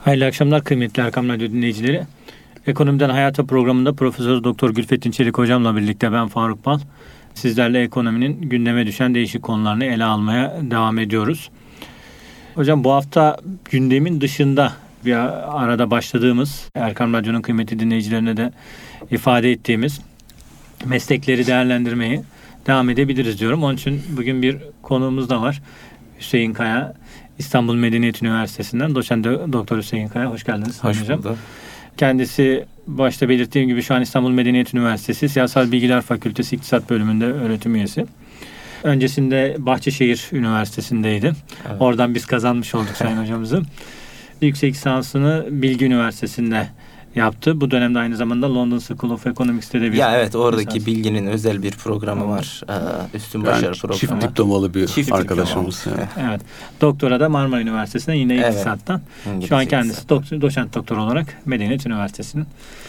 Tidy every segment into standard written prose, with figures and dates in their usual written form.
Hayırlı akşamlar kıymetli Erkam Radyo dinleyicileri. Ekonomiden Hayata programında Profesör Doktor Gülfettin Çelik hocamla birlikte ben Faruk Bal. Sizlerle ekonominin gündeme düşen değişik konularını ele almaya devam ediyoruz. Hocam bu hafta gündemin dışında bir arada başladığımız, Erkam Radyo'nun kıymetli dinleyicilerine de ifade ettiğimiz meslekleri değerlendirmeye devam edebiliriz diyorum. Onun için bugün bir konuğumuz da var. Hüseyin Kaya, İstanbul Medeniyet Üniversitesi'nden doçent doktor Hüseyin Kaya. Hoş geldiniz. Hoş hocam. bulduk. Kendisi başta belirttiğim gibi şu an İstanbul Medeniyet Üniversitesi Siyasal Bilgiler Fakültesi İktisat Bölümünde öğretim üyesi. Öncesinde Bahçeşehir Üniversitesi'ndeydi. Evet. Oradan biz kazanmış olduk sayın hocamızı. Yüksek lisansını Bilgi Üniversitesi'nde yaptı. Bu dönemde aynı zamanda London School of Economics'te de bir... Ya evet, oradaki Bilgi'nin özel bir programı var. Üstün başarı programı. Çift diplomalı bir arkadaşımız. Evet. Doktora da Marmara Üniversitesi'nden yine iktisattan. Şu an kendisi doçent doktor olarak Medeniyet Üniversitesi'nin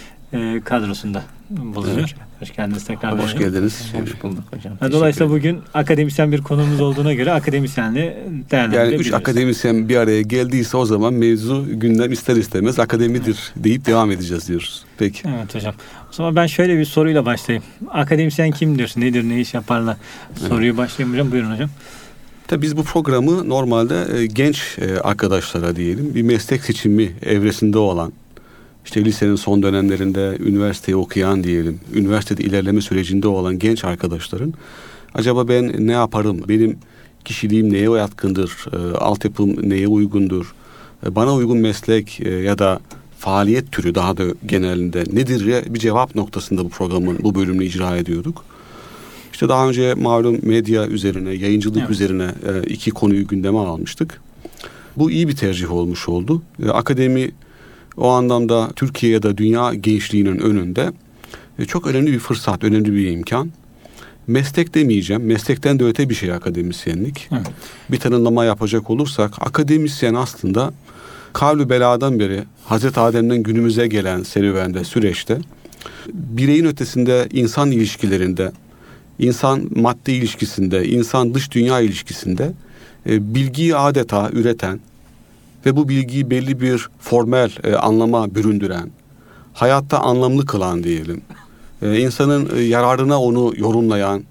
kadrosunda bulunuyor. Evet. Hoş geldiniz tekrar. Hoş geldiniz. Hoş bulduk hocam. Dolayısıyla bugün akademisyen bir konumuz olduğuna göre akademisyenliği değerlendirebiliriz. Yani 3 akademisyen bir araya geldiyse o zaman mevzu gündem ister istemez akademidir deyip devam edeceğiz diyoruz. Peki. Evet hocam. O zaman ben şöyle bir soruyla başlayayım. Akademisyen kimdir? Nedir? Ne iş yaparlar? Soruyu başlayayım hocam. Buyurun hocam. Tabii biz bu programı normalde genç arkadaşlara diyelim bir meslek seçimi evresinde olan, İşte lisenin son dönemlerinde üniversiteyi okuyan diyelim, üniversitede ilerleme sürecinde olan genç arkadaşların acaba ben ne yaparım, benim kişiliğim neye yatkındır, altyapım neye uygundur, bana uygun meslek ya da faaliyet türü daha da genelinde nedir ya bir cevap noktasında bu bölümünü icra ediyorduk. İşte daha önce malum medya üzerine, yayıncılık üzerine 2 konuyu gündeme almıştık. Bu iyi bir tercih olmuş oldu. Akademi o anlamda Türkiye ya da dünya gençliğinin önünde çok önemli bir fırsat, önemli bir imkan. Meslek demeyeceğim, meslekten de öte bir şey akademisyenlik. Evet. Bir tanımlama yapacak olursak, akademisyen aslında kavl-ü beladan beri Hazreti Adem'den günümüze gelen serüvende, süreçte bireyin ötesinde insan ilişkilerinde, insan madde ilişkisinde, insan dış dünya ilişkisinde bilgiyi adeta üreten ve bu bilgiyi belli bir formel anlama büründüren, hayatta anlamlı kılan diyelim, insanın yararına onu yorumlayan,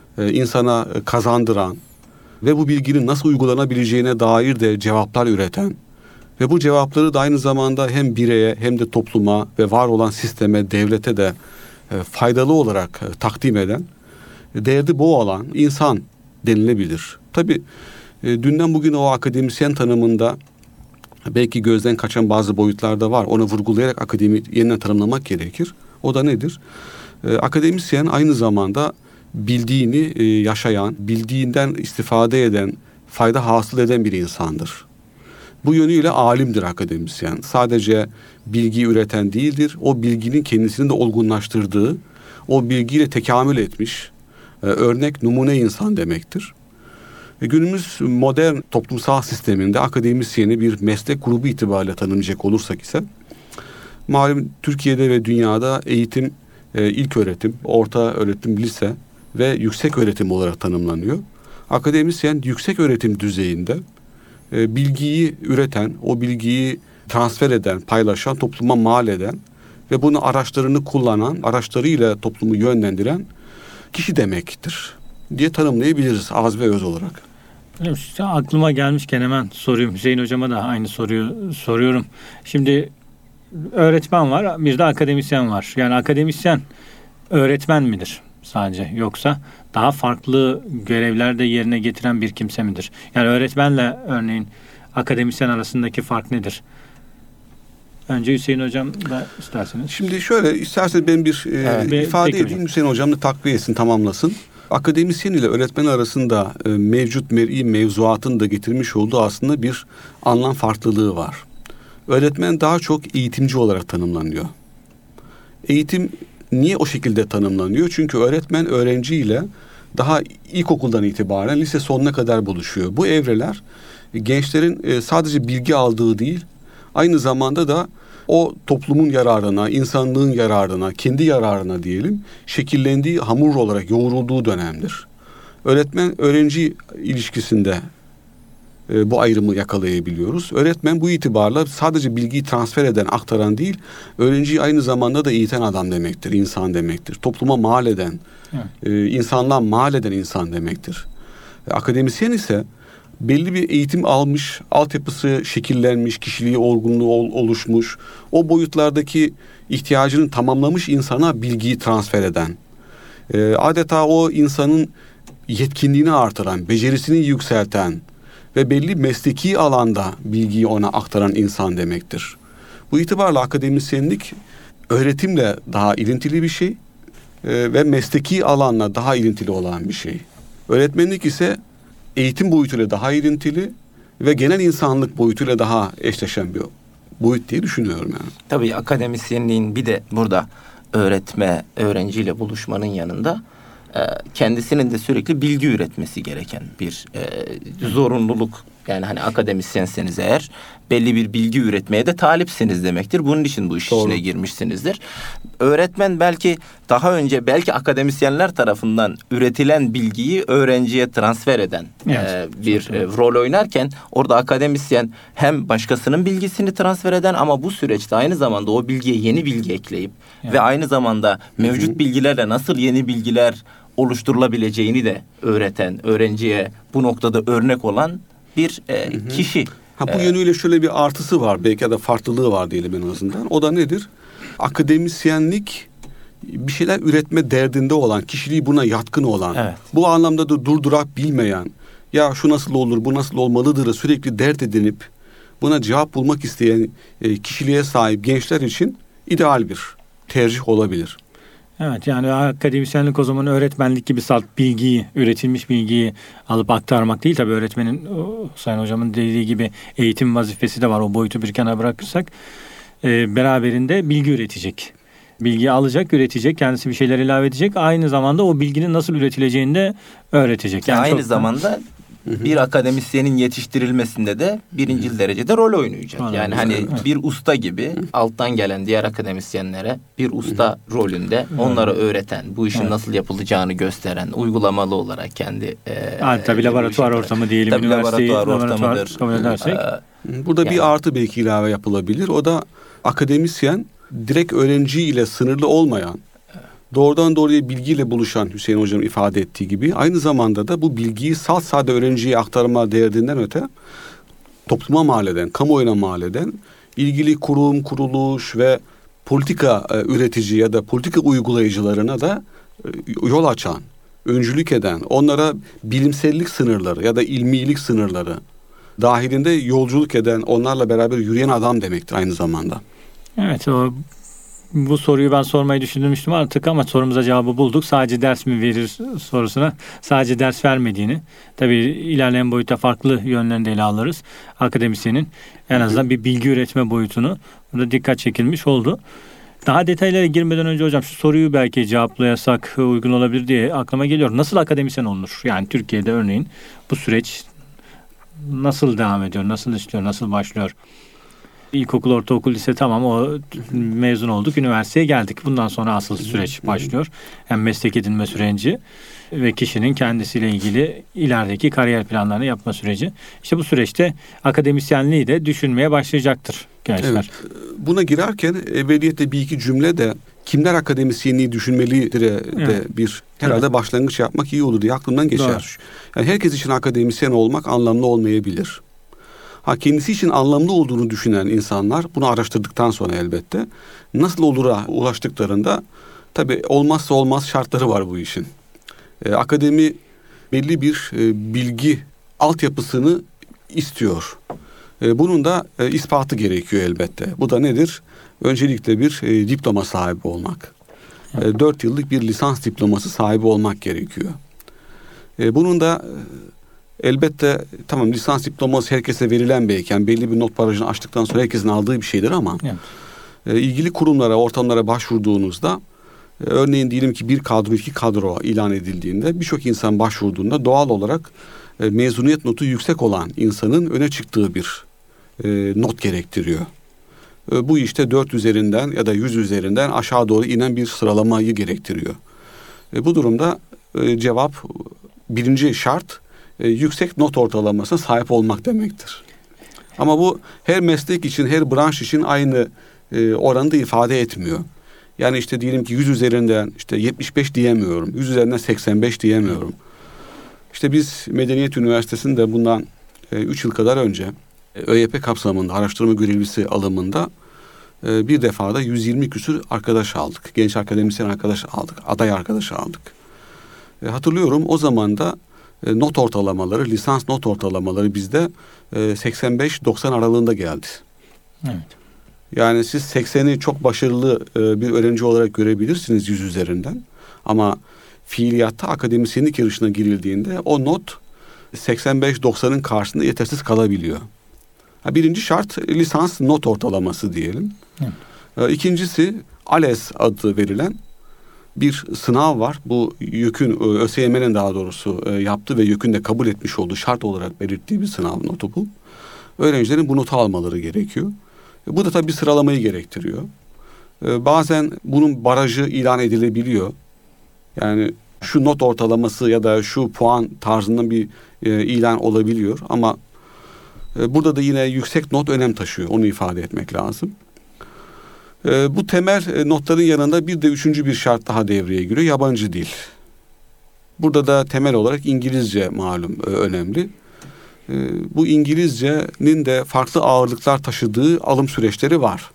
insana kazandıran ve bu bilginin nasıl uygulanabileceğine dair de cevaplar üreten ve bu cevapları da aynı zamanda hem bireye hem de topluma ve var olan sisteme, devlete de faydalı olarak takdim eden, derdi bu olan insan denilebilir. Tabii dünden bugüne o akademisyen tanımında belki gözden kaçan bazı boyutlar da var. Onu vurgulayarak akademi yeniden tanımlamak gerekir. O da nedir? Akademisyen aynı zamanda bildiğini yaşayan, bildiğinden istifade eden, fayda hasıl eden bir insandır. Bu yönüyle alimdir akademisyen. Sadece bilgiyi üreten değildir. O bilginin kendisini de olgunlaştırdığı, o bilgiyle tekamül etmiş, örnek numune insan demektir. Günümüz modern toplumsal sisteminde akademisyeni bir meslek grubu itibariyle tanımlayacak olursak ise malum Türkiye'de ve dünyada eğitim, ilköğretim, orta öğretim, lise ve yüksek öğretim olarak tanımlanıyor. Akademisyen yüksek öğretim düzeyinde bilgiyi üreten, o bilgiyi transfer eden, paylaşan, topluma mal eden ve bunu araçlarını kullanan, araçlarıyla toplumu yönlendiren kişi demektir diye tanımlayabiliriz az ve öz olarak. Aklıma gelmişken hemen sorayım. Hüseyin hocama da aynı soruyu soruyorum. Şimdi öğretmen var, bir de akademisyen var. Yani akademisyen öğretmen midir sadece, yoksa daha farklı görevler de yerine getiren bir kimse midir? Yani öğretmenle örneğin akademisyen arasındaki fark nedir? Önce Hüseyin hocam da isterseniz. Şimdi şöyle, isterseniz ben bir ifade edeyim. Hocam. Hüseyin hocam da takviye etsin, tamamlasın. Akademisyen ile öğretmen arasında mevcut mer'i mevzuatın da getirmiş olduğu aslında bir anlam farklılığı var. Öğretmen daha çok eğitimci olarak tanımlanıyor. Eğitim niye o şekilde tanımlanıyor? Çünkü öğretmen öğrenciyle daha ilkokuldan itibaren lise sonuna kadar buluşuyor. Bu evreler gençlerin sadece bilgi aldığı değil, aynı zamanda da o toplumun yararına, insanlığın yararına, kendi yararına diyelim, şekillendiği, hamur olarak yoğrulduğu dönemdir. Öğretmen öğrenci ilişkisinde bu ayrımı yakalayabiliyoruz. Öğretmen bu itibarla sadece bilgiyi transfer eden, aktaran değil, öğrenciyi aynı zamanda da eğiten adam demektir, insan demektir. Topluma mal eden, insanlığa mal eden insan demektir. Akademisyen ise belli bir eğitim almış, altyapısı şekillenmiş, kişiliği, olgunluğu oluşmuş, o boyutlardaki ihtiyacını tamamlamış insana bilgiyi transfer eden, adeta o insanın yetkinliğini artıran, becerisini yükselten ve belli mesleki alanda bilgiyi ona aktaran insan demektir. Bu itibarla akademisyenlik öğretimle daha ilintili bir şey ve mesleki alanla daha ilintili olan bir şey. Öğretmenlik ise eğitim boyutuyla daha ilintili ve genel insanlık boyutuyla daha eşleşen bir boyut diye düşünüyorum yani. Tabii akademisyenliğin bir de burada öğrenciyle buluşmanın yanında kendisinin de sürekli bilgi üretmesi gereken bir zorunluluk. Yani hani akademisyenseniz eğer belli bir bilgi üretmeye de talipsiniz demektir. Bunun için bu iş içine girmişsinizdir. Öğretmen belki daha önce akademisyenler tarafından üretilen bilgiyi öğrenciye transfer eden rol oynarken orada akademisyen hem başkasının bilgisini transfer eden ama bu süreçte aynı zamanda o bilgiye yeni bilgi ekleyip ve aynı zamanda mevcut bilgilerle nasıl yeni bilgiler oluşturulabileceğini de öğreten, öğrenciye bu noktada örnek olan bir kişi. Bu yönüyle şöyle bir artısı var, belki de farklılığı var diyelim en azından. O da nedir? Akademisyenlik bir şeyler üretme derdinde olan, kişiliği buna yatkın olan, bu anlamda da durdurak bilmeyen, ya şu nasıl olur, bu nasıl olmalıdır sürekli dert edinip buna cevap bulmak isteyen kişiliğe sahip gençler için ideal bir tercih olabilir. Evet, yani akademisyenlik o zaman öğretmenlik gibi salt bilgiyi, üretilmiş bilgiyi alıp aktarmak değil. Tabii öğretmenin, Sayın Hocamın dediği gibi eğitim vazifesi de var. O boyutu bir kenara bırakırsak beraberinde bilgi üretecek. Bilgiyi alacak, üretecek, kendisi bir şeyler ilave edecek. Aynı zamanda o bilginin nasıl üretileceğini de öğretecek. Yani aynı zamanda bir akademisyenin yetiştirilmesinde de birinci derecede rol oynayacak. Yani hani bir usta gibi alttan gelen diğer akademisyenlere bir usta rolünde onlara öğreten, bu işin nasıl yapılacağını gösteren, uygulamalı olarak kendi tabii laboratuvar ortamı diyelim. Tabii laboratuvar ortamıdır. Burada bir artı belki ilave yapılabilir. O da akademisyen direkt öğrenciyle sınırlı olmayan, doğrudan doğruya bilgiyle buluşan, Hüseyin Hocam ifade ettiği gibi, aynı zamanda da bu bilgiyi sade öğrenciye aktarma derdinden öte topluma mal eden, kamuoyuna mal eden, ilgili kurum, kuruluş ve politika üretici ya da politika uygulayıcılarına da yol açan, öncülük eden, onlara bilimsellik sınırları ya da ilmilik sınırları dahilinde yolculuk eden, onlarla beraber yürüyen adam demektir aynı zamanda. Evet, bu soruyu ben sormayı düşünmüştüm artık ama sorumuza cevabı bulduk. Sadece ders mi verir sorusuna sadece ders vermediğini, tabii ilerleyen boyutta farklı yönlerinde ele alırız. Akademisyenin en azından bir bilgi üretme boyutunu burada dikkat çekilmiş oldu. Daha detaylara girmeden önce hocam şu soruyu belki cevaplayasak uygun olabilir diye aklıma geliyor. Nasıl akademisyen olunur? Yani Türkiye'de örneğin bu süreç nasıl devam ediyor, nasıl işliyor, nasıl başlıyor? İlkokul, ortaokul, lise tamam, o mezun olduk, üniversiteye geldik. Bundan sonra asıl süreç başlıyor. Hem meslek edinme süreci ve kişinin kendisiyle ilgili ilerideki kariyer planlarını yapma süreci. İşte bu süreçte akademisyenliği de düşünmeye başlayacaktır gençler. Evet. Buna girerken evveliyette bir iki cümle de kimler akademisyenliği düşünmelidir de bir herhalde başlangıç yapmak iyi olur diye aklımdan geçer. Doğru. Yani herkes için akademisyen olmak anlamlı olmayabilir. Kendisi için anlamlı olduğunu düşünen insanlar bunu araştırdıktan sonra elbette nasıl olura ulaştıklarında tabii olmazsa olmaz şartları var bu işin. Akademi belli bir bilgi altyapısını istiyor. Bunun da ispatı gerekiyor elbette. Bu da nedir? Öncelikle bir diploma sahibi olmak. 4 yıllık bir lisans diploması sahibi olmak gerekiyor. Bunun da elbette tamam, lisans diploması herkese verilen belki belli bir not barajını aştıktan sonra herkesin aldığı bir şeydir ama ilgili kurumlara, ortamlara başvurduğunuzda örneğin diyelim ki bir kadro, iki kadro ilan edildiğinde birçok insan başvurduğunda doğal olarak mezuniyet notu yüksek olan insanın öne çıktığı bir not gerektiriyor. Bu işte 4 üzerinden ya da 100 üzerinden aşağı doğru inen bir sıralamayı gerektiriyor. Bu durumda cevap, birinci şart yüksek not ortalamasına sahip olmak demektir. Ama bu her meslek için, her branş için aynı oranı ifade etmiyor. Yani işte diyelim ki 100 üzerinden işte 75 diyemiyorum. 100 üzerinden 85 diyemiyorum. İşte biz Medeniyet Üniversitesi'nde bundan 3 yıl kadar önce ÖYP kapsamında araştırma görevlisi alımında bir defada 120 küsur arkadaş aldık. Genç akademisyen arkadaş aldık. Aday arkadaş aldık. Hatırlıyorum o zaman da not ortalamaları, lisans not ortalamaları bizde 85-90 aralığında geldi. Evet. Yani siz 80'i çok başarılı bir öğrenci olarak görebilirsiniz 100 üzerinden. Ama fiiliyatta akademisyenlik yarışına girildiğinde o not 85-90'ın karşısında yetersiz kalabiliyor. Birinci şart lisans not ortalaması diyelim. İkincisi ALES adı verilen bir sınav var. Bu YÖK'ün, ÖSYM'nin daha doğrusu yaptığı ve YÖK'ün de kabul etmiş olduğu şart olarak belirttiği bir sınav notu bu. Öğrencilerin bu notu almaları gerekiyor. Bu da tabii bir sıralamayı gerektiriyor. Bazen bunun barajı ilan edilebiliyor. Yani şu not ortalaması ya da şu puan tarzından bir ilan olabiliyor. Ama burada da yine yüksek not önem taşıyor. Onu ifade etmek lazım. Bu temel notların yanında bir de üçüncü bir şart daha devreye giriyor. Yabancı dil. Burada da temel olarak İngilizce malum önemli. Bu İngilizcenin de farklı ağırlıklar taşıdığı alım süreçleri var.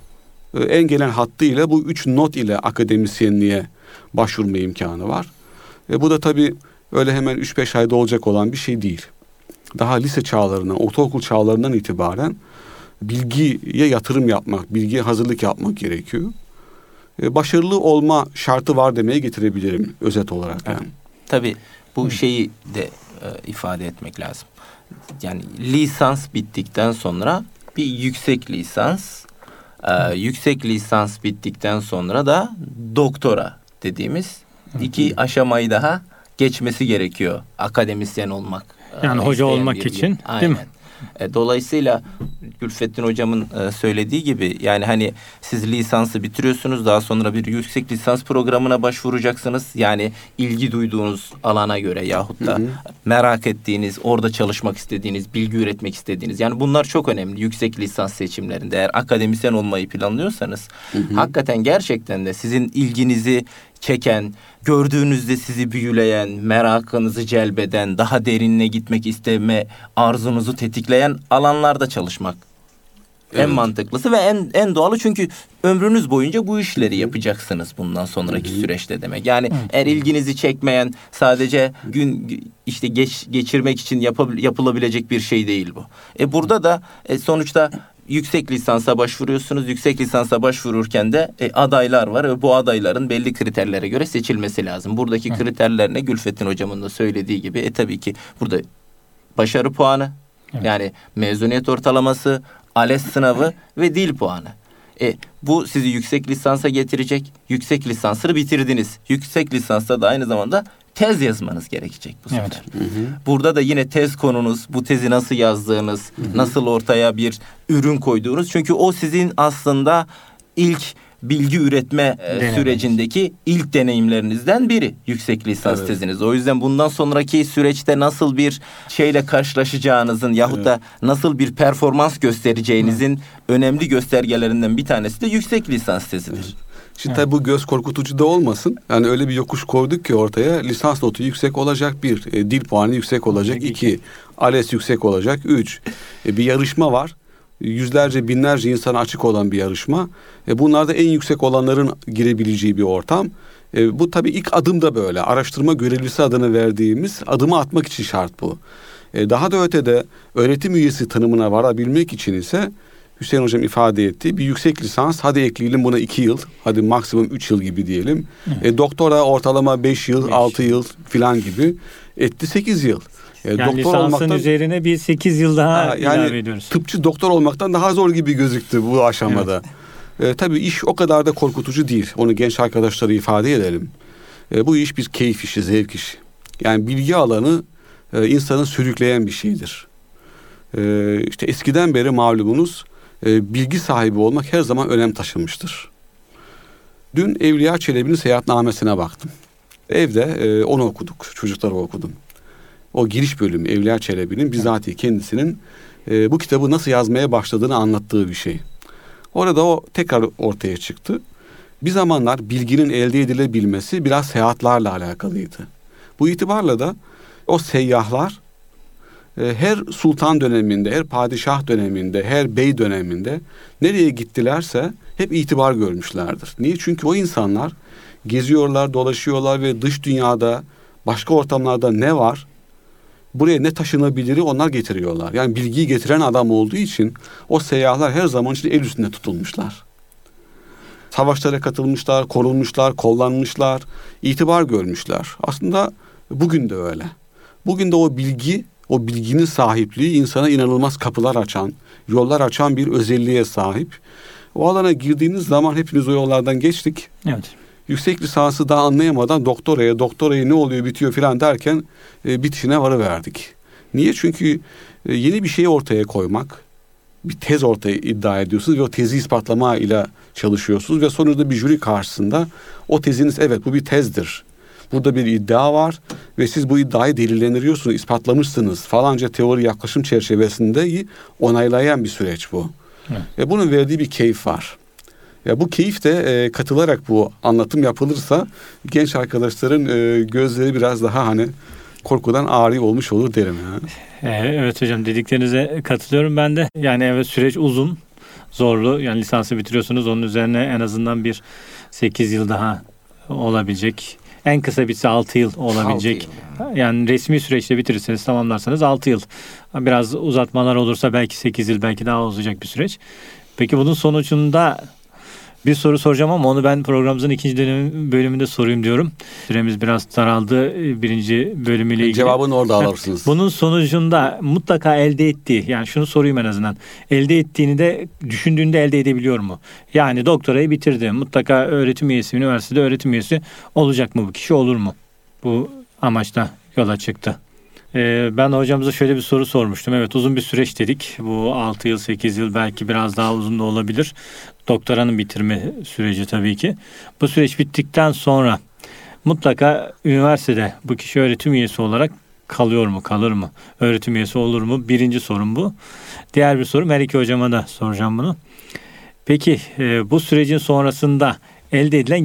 En gelen hattıyla bu 3 not ile akademisyenliğe başvurma imkanı var. Bu da tabii öyle hemen 3-5 ayda olacak olan bir şey değil. Daha lise çağlarından, ortaokul çağlarından itibaren bilgiye yatırım yapmak, bilgiye hazırlık yapmak gerekiyor. Başarılı olma şartı var demeye getirebilirim özet olarak. Yani. Tabii bu şeyi de ifade etmek lazım. Yani lisans bittikten sonra bir yüksek lisans, yüksek lisans bittikten sonra da doktora dediğimiz iki aşamayı daha geçmesi gerekiyor akademisyen olmak. Yani hoca olmak için, değil mi? Dolayısıyla Gülfettin hocamın söylediği gibi yani hani siz lisansı bitiriyorsunuz, daha sonra bir yüksek lisans programına başvuracaksınız. Yani ilgi duyduğunuz alana göre yahut da merak ettiğiniz, orada çalışmak istediğiniz, bilgi üretmek istediğiniz. Yani bunlar çok önemli yüksek lisans seçimlerinde. Eğer akademisyen olmayı planlıyorsanız hakikaten gerçekten de sizin ilginizi çeken, gördüğünüzde sizi büyüleyen, merakınızı celbeden, daha derinine gitmek isteme arzunuzu tetikleyen alanlarda çalışmak. Evet. En mantıklısı ve en doğalı, çünkü ömrünüz boyunca bu işleri yapacaksınız bundan sonraki süreçte demek. Yani eğer ilginizi çekmeyen, sadece gün işte geçirmek için yapılabilecek bir şey değil bu. Burada da sonuçta yüksek lisansa başvuruyorsunuz. Yüksek lisansa başvururken de adaylar var ve bu adayların belli kriterlere göre seçilmesi lazım. Buradaki kriterler ne? Gülfettin hocamın da söylediği gibi tabii ki burada başarı puanı, yani mezuniyet ortalaması, ALES sınavı ve dil puanı. Bu sizi yüksek lisansa getirecek. Yüksek lisansını bitirdiniz. Yüksek lisansta da aynı zamanda tez yazmanız gerekecek bu sefer. Evet. Burada da yine tez konunuz, bu tezi nasıl yazdığınız, nasıl ortaya bir ürün koyduğunuz. Çünkü o sizin aslında ilk bilgi üretme sürecindeki ilk deneyimlerinizden biri yüksek lisans teziniz. O yüzden bundan sonraki süreçte nasıl bir şeyle karşılaşacağınızın yahut da nasıl bir performans göstereceğinizin önemli göstergelerinden bir tanesi de yüksek lisans tezidir. Şimdi tabii bu göz korkutucu da olmasın. Yani öyle bir yokuş koyduk ki ortaya, lisans notu yüksek olacak 1, dil puanı yüksek olacak 2, ALES yüksek olacak 3. Bir yarışma var. Yüzlerce, binlerce insana açık olan bir yarışma. Bunlarda en yüksek olanların girebileceği bir ortam. Bu tabii ilk adım da böyle. Araştırma görevlisi adını verdiğimiz adımı atmak için şart bu. Daha da ötede öğretim üyesi tanımına varabilmek için ise Hüseyin Hocam ifade ettiği bir yüksek lisans, hadi ekleyelim buna 2 yıl, hadi maksimum 3 yıl gibi diyelim. Doktora ortalama 5 yıl, 6 yıl filan gibi etti 8 yıl. Yani doktor lisansın olmaktan, üzerine bir 8 yıl daha ilave ediyoruz. Tıpçı doktor olmaktan daha zor gibi gözüktü bu aşamada. Tabii iş o kadar da korkutucu değil. Onu genç arkadaşlara ifade edelim. Bu iş bir keyif işi, zevk işi. Yani bilgi alanı insanı sürükleyen bir şeydir. İşte eskiden beri malumunuz bilgi sahibi olmak her zaman önem taşımıştır. Dün Evliya Çelebi'nin seyahatnamesine baktım. Evde onu okuduk, çocuklara okudum. o giriş bölümü Evliya Çelebi'nin bizatihi kendisinin bu kitabı nasıl yazmaya başladığını anlattığı bir şey. Orada o tekrar ortaya çıktı. Bir zamanlar bilginin elde edilebilmesi biraz seyahatlerle alakalıydı. Bu itibarla da o seyyahlar her sultan döneminde, her padişah döneminde, her bey döneminde nereye gittilerse hep itibar görmüşlerdir. Niye? Çünkü o insanlar geziyorlar, dolaşıyorlar ve dış dünyada, başka ortamlarda ne var? Buraya ne taşınabiliri onlar getiriyorlar. Yani bilgiyi getiren adam olduğu için o seyyahlar her zaman için el üstünde tutulmuşlar. Savaşlara katılmışlar, korunmuşlar, kollanmışlar, itibar görmüşler. Aslında bugün de öyle. Bugün de o bilgi, o bilginin sahipliği insana inanılmaz kapılar açan, yollar açan bir özelliğe sahip. O alana girdiğiniz zaman hepimiz o yollardan geçtik. Evet. Yüksek lisansı daha anlayamadan doktorayı ne oluyor bitiyor filan derken bitişine varıverdik. Niye? Çünkü yeni bir şeyi ortaya koymak, bir tez ortaya iddia ediyorsunuz ve o tezi ispatlama ile çalışıyorsunuz ve sonuçta bir jüri karşısında o teziniz evet bu bir tezdir. Burada bir iddia var ve siz bu iddiayı delillendiriyorsunuz, ispatlamışsınız falanca teori yaklaşım çerçevesinde onaylayan bir süreç bu. Evet. Bunun verdiği bir keyif var. Ya bu keyif de katılarak bu anlatım yapılırsa genç arkadaşların gözleri biraz daha hani korkudan ağrı olmuş olur derim. Evet hocam, dediklerinize katılıyorum ben de. Yani evet, süreç uzun, zorlu. Yani lisansı bitiriyorsunuz, onun üzerine en azından bir 8 yıl daha olabilecek. En kısa bitse 6 yıl olabilecek. 6 yıl. Yani resmi süreçte bitirirseniz, tamamlarsanız 6 yıl. Biraz uzatmalar olursa belki 8 yıl, belki daha uzayacak bir süreç. Peki bunun sonucunda bir soru soracağım ama onu ben programımızın ikinci bölümünde sorayım diyorum. Süremiz biraz daraldı birinci bölümüyle ilgili. Cevabını orada alırsınız. Bunun sonucunda mutlaka elde ettiği, yani şunu sorayım en azından. Elde ettiğini de düşündüğünde elde edebiliyor mu? Yani doktorayı bitirdi. Mutlaka öğretim üyesi, üniversitede öğretim üyesi olacak mı bu kişi, olur mu? Bu amaçla yola çıktı. Ben hocamıza şöyle bir soru sormuştum. Evet, uzun bir süreç dedik. Bu 6 yıl, 8 yıl, belki biraz daha uzun da olabilir. Doktoranın bitirme süreci tabii ki. Bu süreç bittikten sonra mutlaka üniversitede bu kişi öğretim üyesi olarak kalıyor mu, kalır mı? Öğretim üyesi olur mu? Birinci sorum bu. Diğer bir sorum, her iki hocama da soracağım bunu. Peki bu sürecin sonrasında elde edilen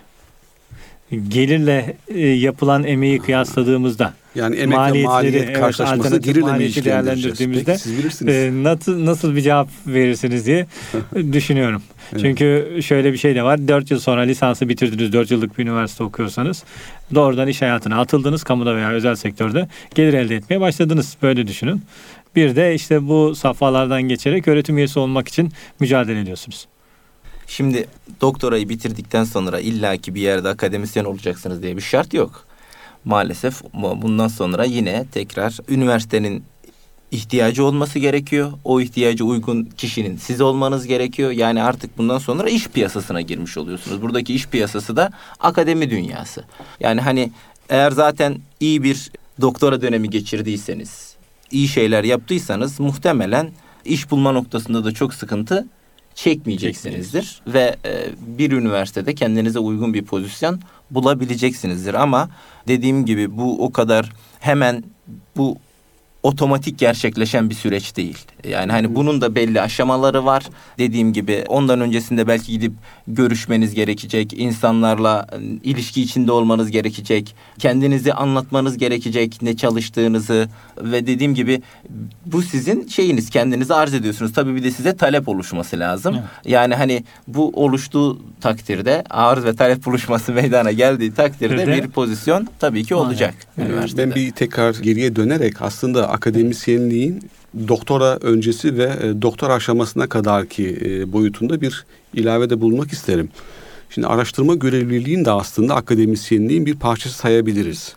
gelirle yapılan emeği kıyasladığımızda, yani emek ve maliyet karşılaşmasında gelirle mi değerlendirdiğimizde siz bilirsiniz. Nasıl bir cevap verirsiniz diye düşünüyorum. Evet. Çünkü şöyle bir şey de var. 4 yıl sonra lisansı bitirdiniz, 4 yıllık bir üniversite okuyorsanız doğrudan iş hayatına atıldınız, kamuda veya özel sektörde gelir elde etmeye başladınız. Böyle düşünün. Bir de işte bu safhalardan geçerek öğretim üyesi olmak için mücadele ediyorsunuz. Şimdi doktorayı bitirdikten sonra illaki bir yerde akademisyen olacaksınız diye bir şart yok. Maalesef bundan sonra yine tekrar üniversitenin ihtiyacı olması gerekiyor. O ihtiyaca uygun kişinin siz olmanız gerekiyor. Yani artık bundan sonra iş piyasasına girmiş oluyorsunuz. Buradaki iş piyasası da akademi dünyası. Yani hani eğer zaten iyi bir doktora dönemi geçirdiyseniz, iyi şeyler yaptıysanız muhtemelen iş bulma noktasında da çok sıkıntı çekmeyeceksinizdir ve bir üniversitede kendinize uygun bir pozisyon bulabileceksinizdir. Ama dediğim gibi bu o kadar hemen bu otomatik gerçekleşen bir süreç değil. Yani hani bunun da belli aşamaları var. Dediğim gibi ondan öncesinde belki gidip görüşmeniz gerekecek. İnsanlarla ilişki içinde olmanız gerekecek. Kendinizi anlatmanız gerekecek, ne çalıştığınızı ve dediğim gibi bu sizin şeyiniz, kendinizi arz ediyorsunuz. Tabii bir de size talep oluşması lazım. Evet. Yani hani bu oluştuğu takdirde, arz ve talep buluşması meydana geldiği takdirde bir pozisyon tabii ki olacak üniversitede. Ben bir tekrar geriye dönerek aslında akademisyenliğin doktora öncesi ve doktora aşamasına kadarki boyutunda bir ilavede bulunmak isterim. Şimdi araştırma görevliliğini de aslında akademisyenliğin bir parçası sayabiliriz.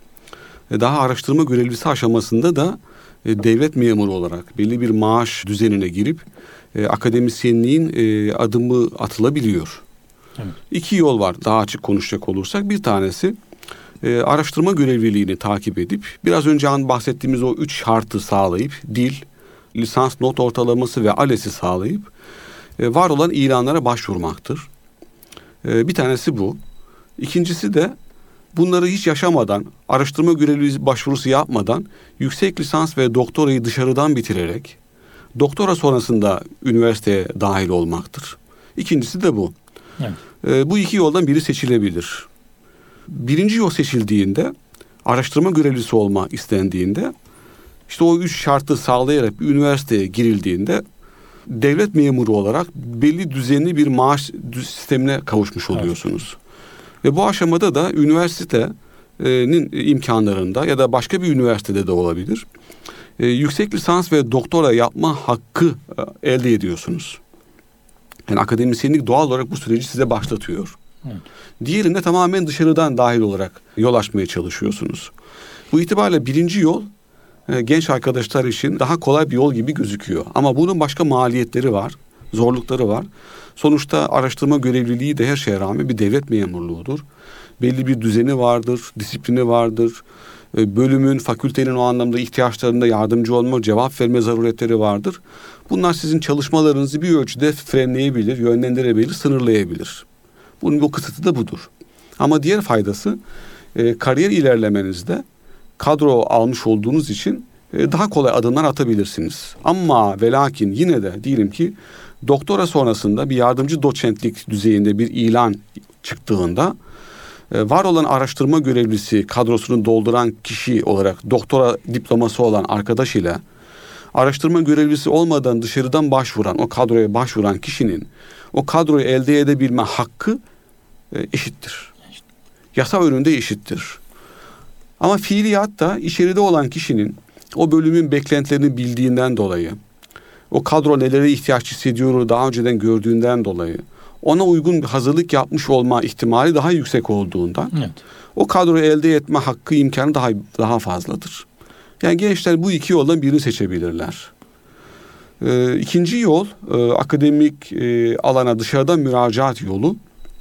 Daha araştırma görevlisi aşamasında da devlet memuru olarak belli bir maaş düzenine girip akademisyenliğin adımı atılabiliyor. Evet. 2 yol var daha açık konuşacak olursak. Bir tanesi araştırma görevliliğini takip edip biraz önce bahsettiğimiz o 3 şartı sağlayıp dil, lisans not ortalaması ve ALES'i sağlayıp var olan ilanlara başvurmaktır. Bir tanesi bu. İkincisi de bunları hiç yaşamadan, araştırma görevliliği başvurusu yapmadan yüksek lisans ve doktorayı dışarıdan bitirerek doktora sonrasında üniversiteye dahil olmaktır. İkincisi de bu. Evet. Bu iki yoldan biri seçilebilir. Birinci yol seçildiğinde, araştırma görevlisi olma istendiğinde, işte o 3 şartı sağlayarak bir üniversiteye girildiğinde devlet memuru olarak belli düzenli bir maaş sistemine kavuşmuş oluyorsunuz. Ve bu aşamada da üniversitenin imkanlarında ya da başka bir üniversitede de olabilir, yüksek lisans ve doktora yapma hakkı elde ediyorsunuz. Yani akademisyenlik doğal olarak bu süreci size başlatıyor. Evet. Diğerinde tamamen dışarıdan dahil olarak yol açmaya çalışıyorsunuz. Bu itibarla birinci yol genç arkadaşlar için daha kolay bir yol gibi gözüküyor. Ama bunun başka maliyetleri var, zorlukları var. Sonuçta araştırma görevliliği de her şeye rağmen bir devlet memurluğudur. Belli bir düzeni vardır, disiplini vardır. Bölümün, fakültenin o anlamda ihtiyaçlarında yardımcı olma, cevap verme zaruretleri vardır. Bunlar sizin çalışmalarınızı bir ölçüde frenleyebilir, yönlendirebilir, sınırlayabilir. Bunun bu kısıtı da budur. Ama diğer faydası kariyer ilerlemenizde kadro almış olduğunuz için daha kolay adımlar atabilirsiniz. Ama ve lakin yine de diyelim ki doktora sonrasında bir yardımcı doçentlik düzeyinde bir ilan çıktığında var olan araştırma görevlisi kadrosunu dolduran kişi olarak doktora diploması olan arkadaş ile araştırma görevlisi olmadan dışarıdan başvuran, o kadroya başvuran kişinin o kadroyu elde edebilme hakkı eşittir. Yasa önünde eşittir. Ama fiiliyatta içeride olan kişinin o bölümün beklentilerini bildiğinden dolayı, o kadro nelere ihtiyaç hissediyor daha önceden gördüğünden dolayı, ona uygun bir hazırlık yapmış olma ihtimali daha yüksek olduğundan, evet, o kadroyu elde etme hakkı, imkanı daha fazladır. Yani gençler bu iki yoldan birini seçebilirler. İkinci yol, akademik alana dışarıdan müracaat yolu.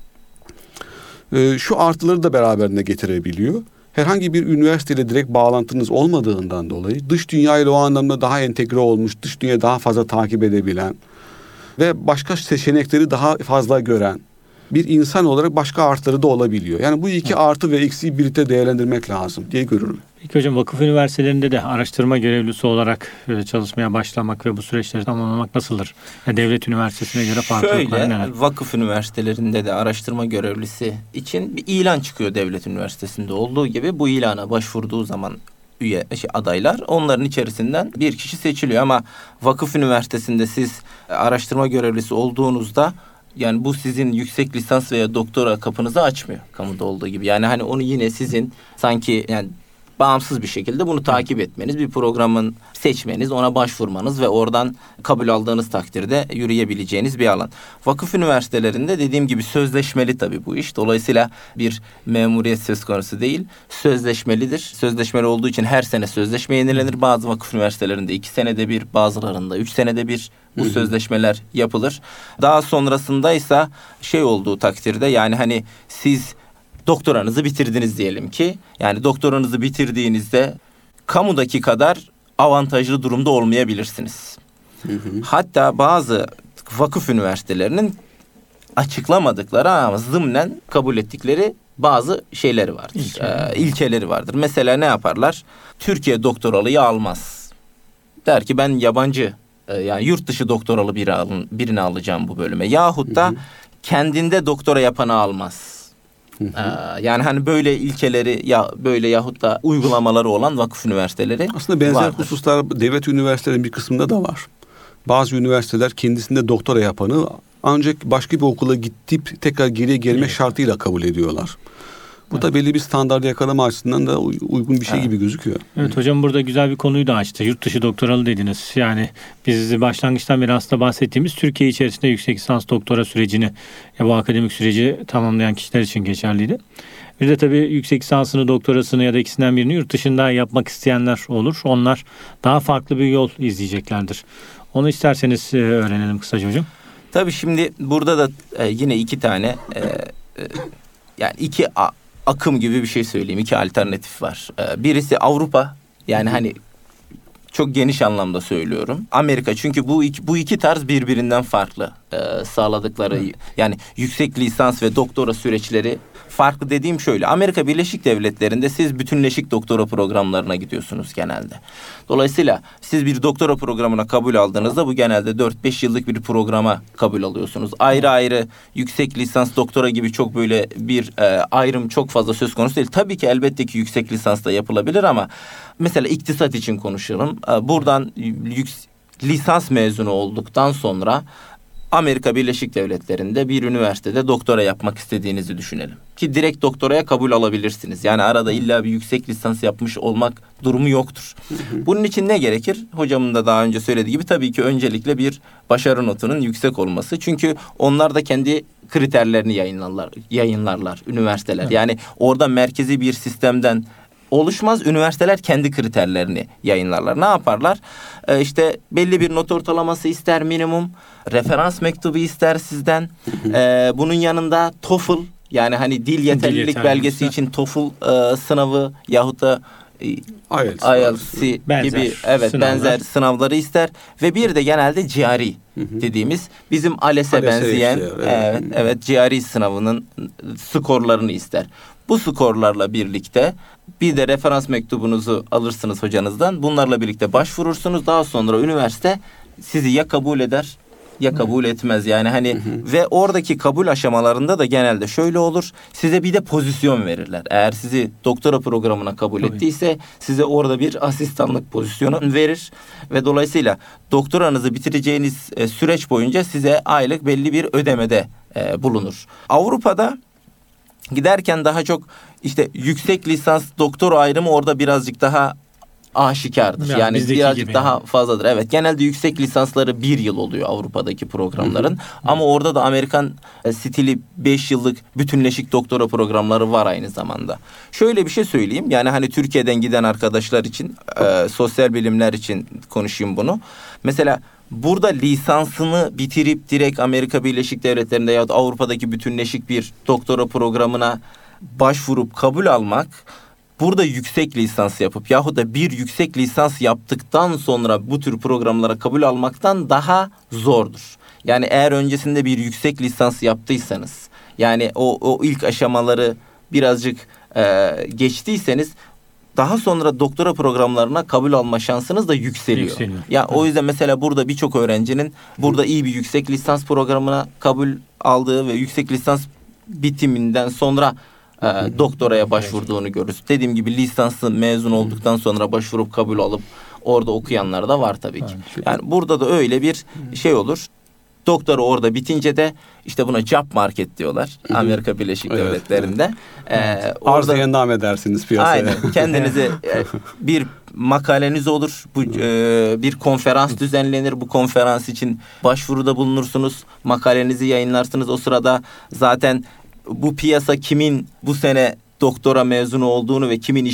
Şu artıları da beraberine getirebiliyor. Herhangi bir üniversiteyle direkt bağlantınız olmadığından dolayı dış dünyayla o anlamda daha entegre olmuş, dış dünyayı daha fazla takip edebilen ve başka seçenekleri daha fazla gören bir insan olarak başka artıları da olabiliyor. Yani bu iki artı ve eksiği birlikte değerlendirmek lazım diye görürüm. Peki hocam, vakıf üniversitelerinde de araştırma görevlisi olarak çalışmaya başlamak ve bu süreçleri tamamlamak nasıldır? Yani devlet üniversitesine göre farklılıklar neler? Şöyle, vakıf üniversitelerinde de araştırma görevlisi için bir ilan çıkıyor devlet üniversitesinde olduğu gibi. Bu ilana başvurduğu zaman adaylar, onların içerisinden bir kişi seçiliyor. Ama vakıf üniversitesinde siz araştırma görevlisi olduğunuzda yani bu sizin yüksek lisans veya doktora kapınızı açmıyor kamuda olduğu gibi. Yani hani onu yine sizin sanki yani bağımsız bir şekilde bunu takip etmeniz, bir programın seçmeniz, ona başvurmanız ve oradan kabul aldığınız takdirde yürüyebileceğiniz bir alan. Vakıf üniversitelerinde dediğim gibi sözleşmeli tabii bu iş. Dolayısıyla bir memuriyet söz konusu değil, sözleşmelidir. Sözleşmeli olduğu için her sene sözleşme yenilenir. Bazı vakıf üniversitelerinde 2 senede bir, bazılarında 3 senede bir bu sözleşmeler yapılır. Daha sonrasındaysa olduğu takdirde yani hani siz doktoranızı bitirdiniz diyelim ki. Yani doktoranızı bitirdiğinizde kamudaki kadar avantajlı durumda olmayabilirsiniz. Hatta bazı vakıf üniversitelerinin açıklamadıkları ama zımnen kabul ettikleri bazı şeyleri vardır. İlkeleri vardır. Mesela ne yaparlar? Türkiye doktoralıyı almaz. Der ki ben yabancı yani yurt dışı doktoralı birini alacağım bu bölüme. Yahut da kendinde doktora yapanı almaz. Yani hani böyle ilkeleri böyle yahut da uygulamaları olan vakıf üniversiteleri aslında benzer vardır. Hususlar devlet üniversitelerinin bir kısmında da var. Bazı üniversiteler kendisinde doktora yapanı ancak başka bir okula gidip tekrar geriye gelmek şartıyla kabul ediyorlar. Bu da belli bir standardı yakalama açısından da uygun bir şey gibi gözüküyor. Evet hocam, burada güzel bir konuyu da açtı. Yurt dışı doktoralı dediniz. Yani biz başlangıçtan beri aslında bahsettiğimiz Türkiye içerisinde yüksek lisans doktora sürecini bu akademik süreci tamamlayan kişiler için geçerliydi. Bir de tabii yüksek lisansını, doktorasını ya da ikisinden birini yurt dışında yapmak isteyenler olur. Onlar daha farklı bir yol izleyeceklerdir. Onu isterseniz öğrenelim kısaca hocam. Tabii şimdi burada da yine 2 tane yani 2 akım gibi bir şey söyleyeyim. 2 alternatif var. Birisi Avrupa. Yani hani çok geniş anlamda söylüyorum. Amerika, çünkü bu iki tarz birbirinden farklı sağladıkları yani yüksek lisans ve doktora süreçleri farklı dediğim şöyle. Amerika Birleşik Devletleri'nde siz bütünleşik doktora programlarına gidiyorsunuz genelde. Dolayısıyla siz bir doktora programına kabul aldığınızda bu genelde 4-5 yıllık bir programa kabul alıyorsunuz. Ayrı ayrı yüksek lisans, doktora gibi çok böyle bir ayrım çok fazla söz konusu değil. Tabii ki elbette ki yüksek lisans da yapılabilir ama mesela iktisat için konuşuyorum. Buradan lisans mezunu olduktan sonra Amerika Birleşik Devletleri'nde bir üniversitede doktora yapmak istediğinizi düşünelim. Ki direkt doktoraya kabul alabilirsiniz. Yani arada illa bir yüksek lisans yapmış olmak durumu yoktur. Bunun için ne gerekir? Hocamın da daha önce söylediği gibi tabii ki öncelikle bir başarı notunun yüksek olması. Çünkü onlar da kendi kriterlerini yayınlarlar üniversiteler. Evet. Yani orada merkezi bir sistemden oluşmaz. Üniversiteler kendi kriterlerini yayınlarlar. Ne yaparlar? İşte belli bir not ortalaması ister minimum. Referans mektubu ister sizden. Bunun yanında TOEFL, yani hani dil yeterlilik belgesi için TOEFL sınavı yahut da IELTS gibi benzer sınavları ister ve bir de genelde GRE dediğimiz bizim ALES'e benzeyen GRE sınavının skorlarını ister. Bu skorlarla birlikte bir de referans mektubunuzu alırsınız hocanızdan. Bunlarla birlikte başvurursunuz. Daha sonra üniversite sizi ya kabul eder ya kabul etmez. Yani hani ve oradaki kabul aşamalarında da genelde şöyle olur. Size bir de pozisyon verirler. Eğer sizi doktora programına kabul ettiyse size orada bir asistanlık pozisyonu verir ve dolayısıyla doktoranızı bitireceğiniz süreç boyunca size aylık belli bir ödemede bulunur. Avrupa'da giderken daha çok işte yüksek lisans doktor ayrımı orada birazcık daha aşikardır. Yani birazcık daha fazladır. Evet, genelde yüksek lisansları 1 yıl oluyor Avrupa'daki programların. Ama orada da Amerikan stili 5 yıllık bütünleşik doktora programları var aynı zamanda. Şöyle bir şey söyleyeyim. Yani hani Türkiye'den giden arkadaşlar için, sosyal bilimler için konuşayım bunu. Mesela burada lisansını bitirip direkt Amerika Birleşik Devletleri'nde ya da Avrupa'daki bütünleşik bir doktora programına başvurup kabul almak, burada yüksek lisans yapıp yahut da bir yüksek lisans yaptıktan sonra bu tür programlara kabul almaktan daha zordur. Yani eğer öncesinde bir yüksek lisans yaptıysanız, yani o ilk aşamaları birazcık geçtiyseniz, daha sonra doktora programlarına kabul alma şansınız da yükseliyor. Ya o yüzden mesela burada birçok öğrencinin burada iyi bir yüksek lisans programına kabul aldığı ve yüksek lisans bitiminden sonra doktoraya başvurduğunu görürüz. Dediğim gibi lisansı mezun olduktan sonra başvurup kabul alıp orada okuyanlar da var tabii ki. Yani burada da öyle bir şey olur. Doktora orada bitince de işte buna job market diyorlar Amerika Birleşik Devletleri'nde. Orada endam edersiniz piyasaya. Aynen. Kendinize bir makaleniz olur. Bir konferans düzenlenir. Bu konferans için başvuruda bulunursunuz. Makalenizi yayınlarsınız. O sırada zaten bu piyasa kimin bu sene doktora mezunu olduğunu ve kimin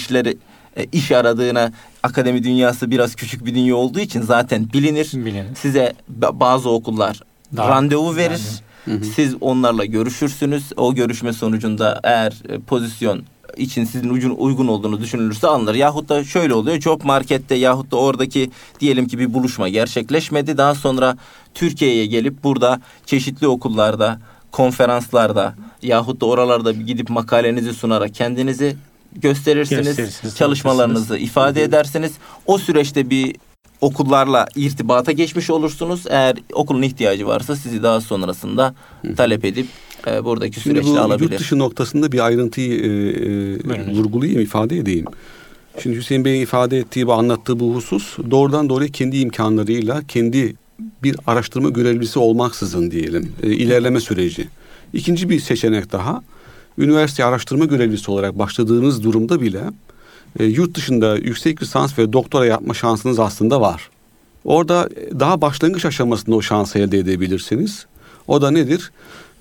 iş aradığına, akademi dünyası biraz küçük bir dünya olduğu için zaten bilinir. Size bazı okullar randevu verir. Siz onlarla görüşürsünüz. O görüşme sonucunda eğer pozisyon için sizin uygun olduğunu düşünülürse alınır. Yahut da şöyle oluyor. Job markette yahut da oradaki diyelim ki bir buluşma gerçekleşmedi. Daha sonra Türkiye'ye gelip burada çeşitli okullarda, konferanslarda yahut da oralarda gidip makalenizi sunarak kendinizi gösterirsiniz. Çalışmalarınızı ifade edersiniz. O süreçte bir okullarla irtibata geçmiş olursunuz. Eğer okulun ihtiyacı varsa sizi daha sonrasında talep edip buradaki süreçte alabilir. Yurt dışı noktasında bir ayrıntıyı vurgulayayım, ifade edeyim. Şimdi Hüseyin Bey'in ifade ettiği ve anlattığı bu husus doğrudan doğruya kendi imkanlarıyla, kendi bir araştırma görevlisi olmaksızın diyelim ilerleme süreci. İkinci bir seçenek daha, üniversite araştırma görevlisi olarak başladığınız durumda bile yurt dışında yüksek lisans ve doktora yapma şansınız aslında var. Orada daha başlangıç aşamasında o şansı elde edebilirsiniz. O da nedir?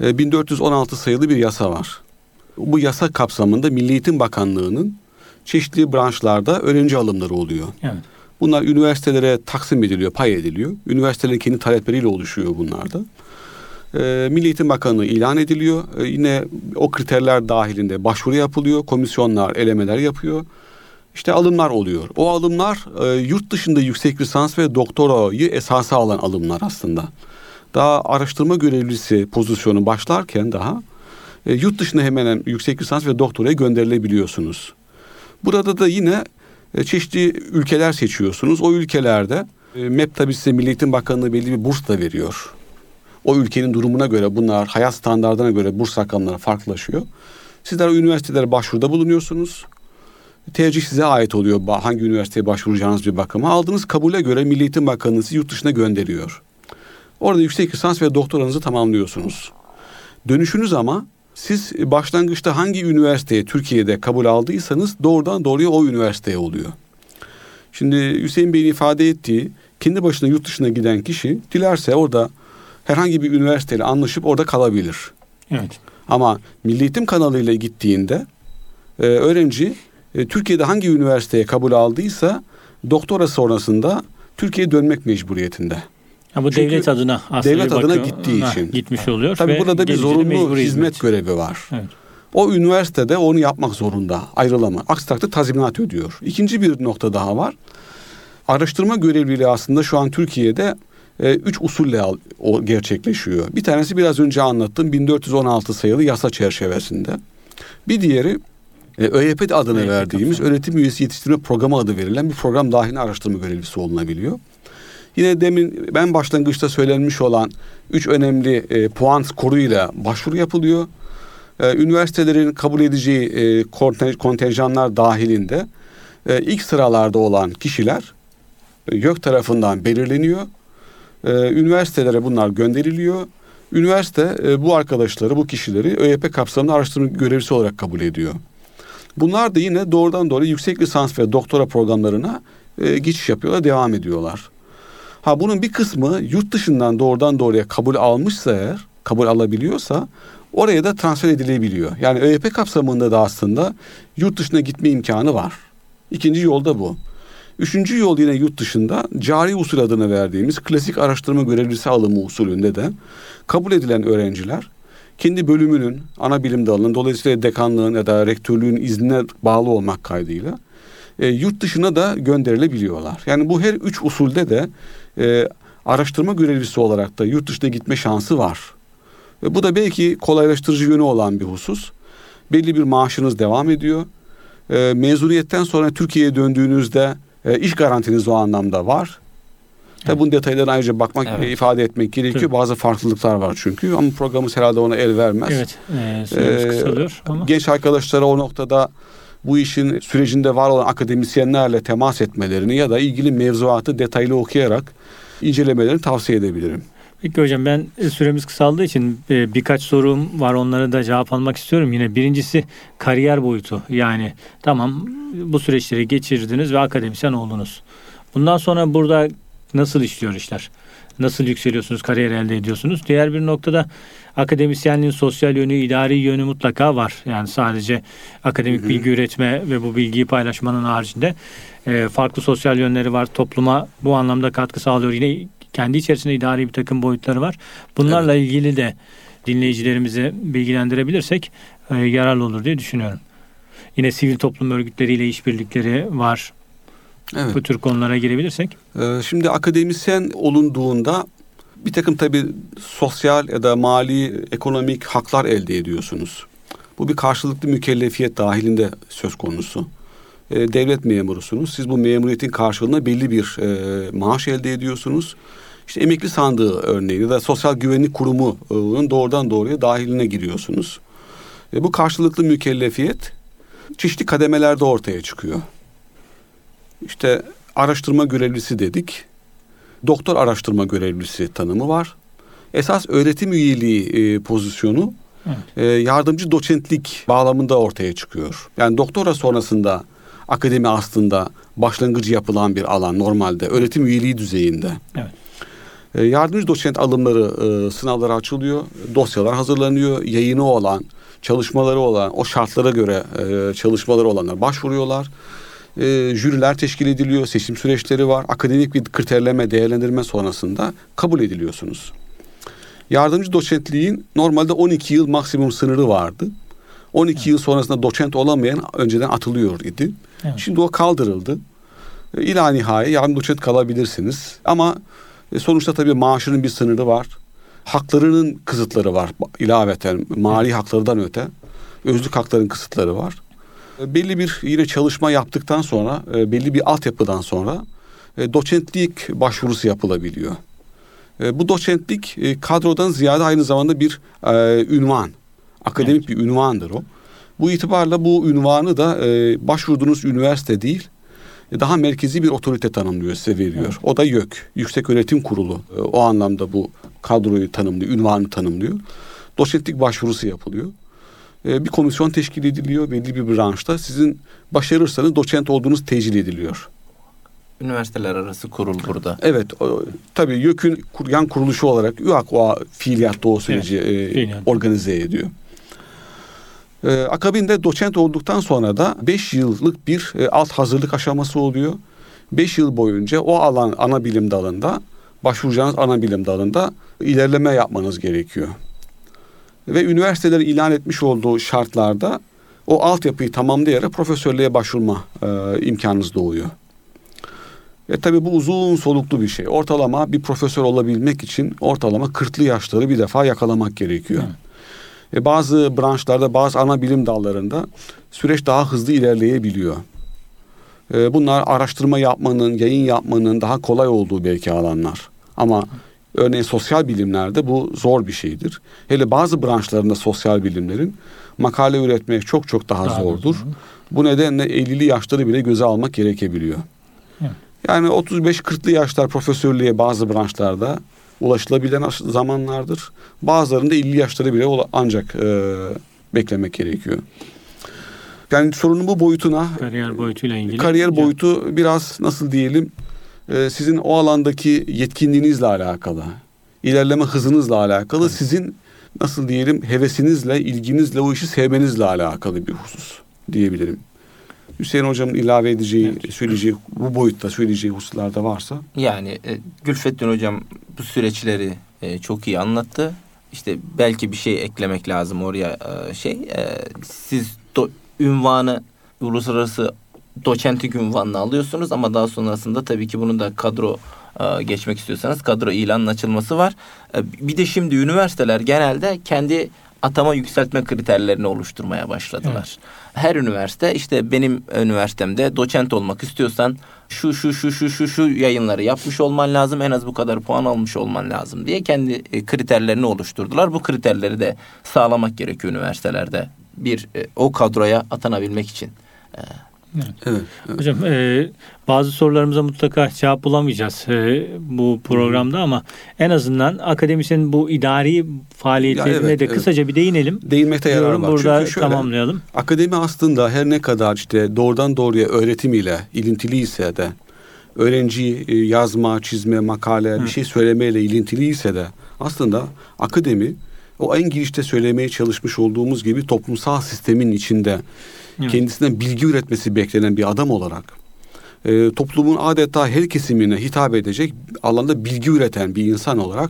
1416 sayılı bir yasa var. Bu yasa kapsamında Milli Eğitim Bakanlığı'nın çeşitli branşlarda öğrenci alımları oluyor. Evet. Bunlar üniversitelere taksim ediliyor, pay ediliyor. Üniversitelerin kendi talepleriyle oluşuyor bunlar da. Milli Eğitim Bakanlığı ilan ediliyor. Yine o kriterler dahilinde başvuru yapılıyor. Komisyonlar, elemeler yapıyor. İşte alımlar oluyor. O alımlar yurt dışında yüksek lisans ve doktorayı esasa alan alımlar aslında. Daha araştırma görevlisi pozisyonu başlarken daha yurt dışına hemen yüksek lisans ve doktoraya gönderilebiliyorsunuz. Burada da yine çeşitli ülkeler seçiyorsunuz. O ülkelerde MEP tabii size Milli Eğitim Bakanlığı belli bir burs da veriyor. O ülkenin durumuna göre bunlar hayat standartlarına göre burs rakamları farklılaşıyor. Sizler o üniversitelere başvuruda bulunuyorsunuz. Tercih size ait oluyor. Hangi üniversiteye başvuracağınız bir bakıma. Aldığınız kabule göre Milli Eğitim Bakanlığı sizi yurt dışına gönderiyor. Orada yüksek lisans ve doktoranızı tamamlıyorsunuz. Dönüşünüz ama siz başlangıçta hangi üniversiteye Türkiye'de kabul aldıysanız doğrudan doğruya o üniversiteye oluyor. Şimdi Hüseyin Bey'in ifade ettiği kendi başına yurt dışına giden kişi dilerse orada herhangi bir üniversiteyle anlaşıp orada kalabilir. Evet. Ama Milli Eğitim kanalıyla gittiğinde öğrenci Türkiye'de hangi üniversiteye kabul aldıysa doktora sonrasında Türkiye'ye dönmek mecburiyetinde. Ha, bu Çünkü devlet adına aslında devlet adına gittiği için gitmiş oluyor. Tabii burada bir zorunlu hizmet görevi var. Evet. O üniversitede onu yapmak zorunda, ayrılamaz. Aksi takdirde tazminat ödüyor. İkinci bir nokta daha var. Araştırma görevliliği aslında şu an Türkiye'de 3 usulle gerçekleşiyor. Bir tanesi biraz önce anlattığım 1416 sayılı yasa çerçevesinde. Bir diğeri ÖYP adına verdiğimiz öğretim üyesi yetiştirme programı adı verilen bir program dahilinde araştırma görevlisi olunabiliyor. Yine demin ben başlangıçta söylenmiş olan 3 önemli puan skoruyla başvuru yapılıyor. Üniversitelerin kabul edeceği kontenjanlar dahilinde ilk sıralarda olan kişiler YÖK tarafından belirleniyor. Üniversitelere bunlar gönderiliyor. Üniversite bu arkadaşları, bu kişileri ÖYP kapsamında araştırma görevlisi olarak kabul ediyor. Bunlar da yine doğrudan doğruya yüksek lisans ve doktora programlarına geçiş yapıyorlar, devam ediyorlar. Bunun bir kısmı yurt dışından doğrudan doğruya kabul almışsa eğer, kabul alabiliyorsa oraya da transfer edilebiliyor. Yani ÖYP kapsamında da aslında yurt dışına gitme imkanı var. İkinci yol da bu. Üçüncü yol yine yurt dışında cari usul adını verdiğimiz klasik araştırma görevlisi alımı usulünde de kabul edilen öğrenciler kendi bölümünün ana bilim dalının dolayısıyla dekanlığın ya da rektörlüğün iznine bağlı olmak kaydıyla yurt dışına da gönderilebiliyorlar. Yani bu her üç usulde de araştırma görevlisi olarak da yurt dışına gitme şansı var. Bu da belki kolaylaştırıcı yönü olan bir husus. Belli bir maaşınız devam ediyor. Mezuniyetten sonra Türkiye'ye döndüğünüzde iş garantiniz o anlamda var. Tabi bunun detaylarına ayrıca bakmak, ifade etmek gerekiyor. Tabii. Bazı farklılıklar var çünkü ama programımız herhalde ona el vermez. Evet, süremiz kısalıyor ama. Genç arkadaşlara o noktada bu işin sürecinde var olan akademisyenlerle temas etmelerini ya da ilgili mevzuatı detaylı okuyarak incelemelerini tavsiye edebilirim. Peki hocam, ben süremiz kısaldığı için birkaç sorum var, onlara da cevap almak istiyorum. Yine birincisi kariyer boyutu. Yani tamam, bu süreçleri geçirdiniz ve akademisyen oldunuz. Bundan sonra burada nasıl işliyor işler? Nasıl yükseliyorsunuz, kariyer elde ediyorsunuz? Diğer bir noktada akademisyenliğin sosyal yönü, idari yönü mutlaka var. Yani sadece akademik bilgi üretme ve bu bilgiyi paylaşmanın haricinde farklı sosyal yönleri var. Topluma bu anlamda katkı sağlıyor. Yine kendi içerisinde idari bir takım boyutları var. Bunlarla ilgili de dinleyicilerimizi bilgilendirebilirsek yararlı olur diye düşünüyorum. Yine sivil toplum örgütleriyle işbirlikleri var. Evet. Bu tür konulara girebilirsek. Şimdi akademisyen olunduğunda bir takım tabii sosyal ya da mali, ekonomik haklar elde ediyorsunuz. Bu bir karşılıklı mükellefiyet dahilinde söz konusu. Devlet memurusunuz. Siz bu memuriyetin karşılığında belli bir maaş elde ediyorsunuz. İşte emekli sandığı örneğin ya da sosyal güvenlik kurumunun doğrudan doğruya dahiline giriyorsunuz. Bu karşılıklı mükellefiyet çeşitli kademelerde ortaya çıkıyor. İşte araştırma görevlisi dedik. Doktor araştırma görevlisi tanımı var. Esas öğretim üyeliği pozisyonu yardımcı doçentlik bağlamında ortaya çıkıyor. Yani doktora sonrasında akademi aslında başlangıcı yapılan bir alan normalde. Öğretim üyeliği düzeyinde. Evet. Yardımcı doçent alımları, sınavları açılıyor. Dosyalar hazırlanıyor. Yayını olan, çalışmaları olan, o şartlara göre çalışmaları olanlar başvuruyorlar. Jüriler teşkil ediliyor. Seçim süreçleri var. Akademik bir kriterleme, değerlendirme sonrasında kabul ediliyorsunuz. Yardımcı doçentliğin normalde 12 yıl maksimum sınırı vardı. 12 yıl sonrasında doçent olamayan önceden atılıyor idi. Evet. Şimdi o kaldırıldı. İlahi nihai yardım doçent kalabilirsiniz. Ama sonuçta tabii maaşının bir sınırı var. haklarının kısıtları var. İlaveten mali haklardan öte özlük hakların kısıtları var. Belli bir yine çalışma yaptıktan sonra, belli bir altyapıdan sonra doçentlik başvurusu yapılabiliyor. Bu doçentlik kadrodan ziyade aynı zamanda bir ünvan, akademik bir ünvandır o. Bu itibarla bu ünvanı da başvurduğunuz üniversite değil, daha merkezi bir otorite tanımlıyor, size veriyor. Evet. O da YÖK, Yükseköğretim Kurulu. O anlamda bu kadroyu tanımlıyor, ünvanı tanımlıyor. Doçentlik başvurusu yapılıyor. Bir komisyon teşkil ediliyor belli bir branşta. Sizin başarırsanız doçent olduğunuz tecil ediliyor. Üniversiteler arası kurul burada. Evet, tabii YÖK'ün yan kuruluşu olarak YÖK o fiiliyatta o süreci organize ediyor. Akabinde doçent olduktan sonra da 5 yıllık bir alt hazırlık aşaması oluyor. 5 yıl boyunca o alan ana bilim dalında, başvuracağınız ana bilim dalında ilerleme yapmanız gerekiyor. Ve üniversitelerin ilan etmiş olduğu şartlarda o altyapıyı tamamlayarak profesörlüğe başvurma imkanınız doğuyor. Tabii bu uzun soluklu bir şey. Ortalama bir profesör olabilmek için ortalama 40'lı yaşları bir defa yakalamak gerekiyor. Bazı branşlarda, bazı ana bilim dallarında süreç daha hızlı ilerleyebiliyor. Bunlar araştırma yapmanın, yayın yapmanın daha kolay olduğu belki alanlar. Ama örneğin sosyal bilimlerde bu zor bir şeydir. Hele bazı branşlarında sosyal bilimlerin makale üretmek çok çok daha zordur. Bu nedenle 50'li yaşları bile göze almak gerekebiliyor. Yani 35-40'lı yaşlar profesörlüğe bazı branşlarda ulaşılabilen zamanlardır. Bazılarında 50 yaşları bile ancak beklemek gerekiyor. Yani sorunun bu boyutuna, kariyer boyutuyla ilgili. Kariyer boyutu biraz nasıl diyelim, sizin o alandaki yetkinliğinizle alakalı, ilerleme hızınızla alakalı, evet. Sizin nasıl diyelim hevesinizle, ilginizle, o işi sevmenizle alakalı bir husus diyebilirim. Hüseyin Hocam'ın ilave edeceği, evet. Söyleyeceği, bu boyutta söyleyeceği hususlarda varsa. Yani Gülfettin Hocam bu süreçleri çok iyi anlattı. İşte belki bir şey eklemek lazım oraya siz ünvanı, uluslararası doçentlik ünvanını alıyorsunuz ama daha sonrasında tabii ki bunun da kadro geçmek istiyorsanız kadro ilanının açılması var. Bir de şimdi üniversiteler genelde kendi atama yükseltme kriterlerini oluşturmaya başladılar. Evet. Her üniversite işte benim üniversitemde doçent olmak istiyorsan şu yayınları yapmış olman lazım, en az bu kadar puan almış olman lazım diye kendi kriterlerini oluşturdular. Bu kriterleri de sağlamak gerekiyor üniversitelerde o kadroya atanabilmek için. Evet. Hocam bazı sorularımıza mutlaka cevap bulamayacağız bu programda ama en azından akademisyenin bu idari faaliyetlerine de kısaca bir değinelim. Değinmekte yarar var. Burada çünkü şöyle, tamamlayalım. Akademi aslında her ne kadar işte doğrudan doğruya öğretim ile ilintiliyse de, öğrenci yazma, çizme, makale, bir şey söylemeyle ilintiliyse de aslında akademi o en girişte söylemeye çalışmış olduğumuz gibi toplumsal sistemin içinde kendisinden bilgi üretmesi beklenen bir adam olarak toplumun adeta her kesimine hitap edecek alanda bilgi üreten bir insan olarak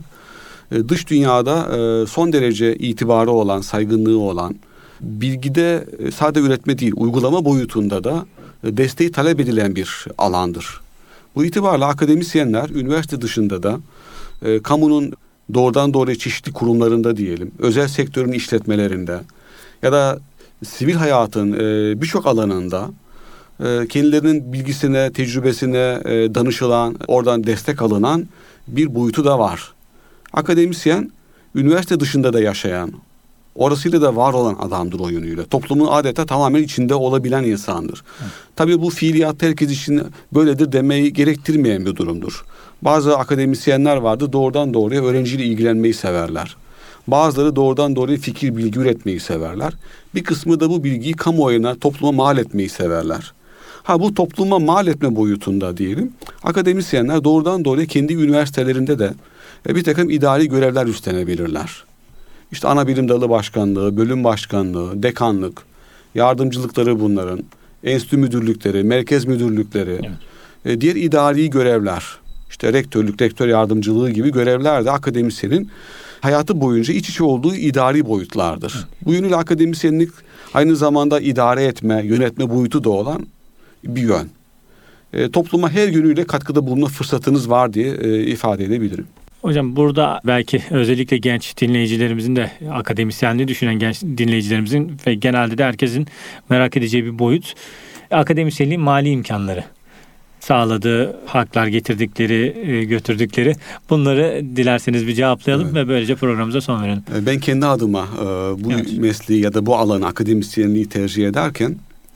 dış dünyada son derece itibarı olan, saygınlığı olan, bilgide sadece üretme değil, uygulama boyutunda da desteği talep edilen bir alandır. Bu itibarla akademisyenler üniversite dışında da kamunun doğrudan doğruya çeşitli kurumlarında diyelim, özel sektörün işletmelerinde ya da sivil hayatın birçok alanında kendilerinin bilgisine, tecrübesine danışılan, oradan destek alınan bir boyutu da var. Akademisyen, üniversite dışında da yaşayan, orasıyla da var olan adamdır o yönüyle. Toplumun adeta tamamen içinde olabilen insandır. Tabii bu fiiliyat herkes için böyledir demeyi gerektirmeyen bir durumdur. Bazı akademisyenler vardır, doğrudan doğruya öğrenciyle ilgilenmeyi severler. Bazıları doğrudan doğruya fikir, bilgi üretmeyi severler. Bir kısmı da bu bilgiyi kamuoyuna, topluma mal etmeyi severler. Bu topluma mal etme boyutunda diyelim, akademisyenler doğrudan doğruya kendi üniversitelerinde de bir takım idari görevler üstlenebilirler. İşte ana bilim dalı başkanlığı, bölüm başkanlığı, dekanlık, yardımcılıkları bunların, enstitü müdürlükleri, merkez müdürlükleri, evet. Diğer idari görevler, işte rektörlük, rektör yardımcılığı gibi görevler de akademisyenin hayatı boyunca iç içe olduğu idari boyutlardır. Evet. Bu yönüyle akademisyenlik aynı zamanda idare etme, yönetme boyutu da olan bir yön. Topluma her yönüyle katkıda bulunma fırsatınız var diye ifade edebilirim. Hocam burada belki özellikle genç dinleyicilerimizin de akademisyenliği düşünen genç dinleyicilerimizin ve genelde de herkesin merak edeceği bir boyut akademisyenliğin mali imkanları. Sağladığı haklar, getirdikleri, götürdükleri, bunları dilerseniz bir cevaplayalım ve böylece programımıza son verelim. Ben kendi adıma bu mesleği ya da bu alanı, akademisyenliği tercih ederken